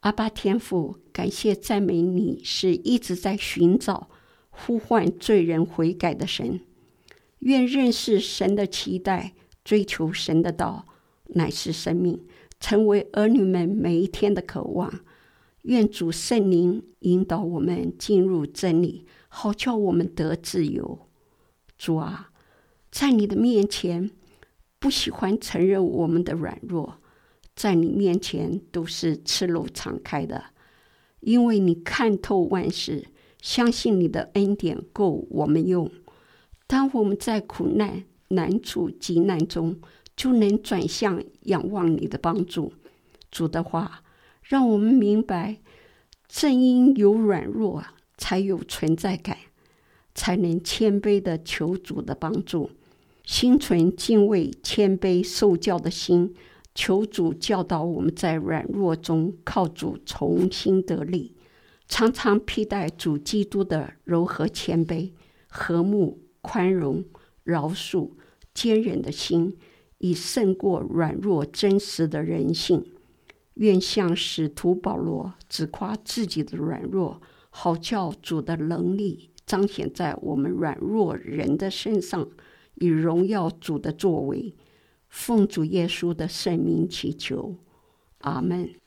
阿爸天父，感谢赞美你是一直在寻找呼唤罪人悔改的神。愿认识神的期待，追求神的道，乃是生命，成为儿女们每一天的渴望。愿主圣灵引导我们进入真理，好叫我们得自由。主啊，在你的面前不喜欢承认我们的软弱，在你面前都是赤露敞开的，因为你看透万事，相信你的恩典够我们用。当我们在苦难、难处、急难中，就能转向仰望你的帮助。主的话让我们明白，正因有软弱，才有存在感，才能谦卑地求主的帮助。心存敬畏、谦卑、受教的心，求主教导我们在软弱中靠主重新得力，常常披戴主基督的柔和谦卑、和睦、宽容、饶恕、坚忍的心，以胜过软弱真实的人性。愿像使徒保罗只夸自己的软弱，好叫主的能力彰显在我们软弱人的身上，以荣耀主的作为。奉主耶稣的圣名祈求，阿们。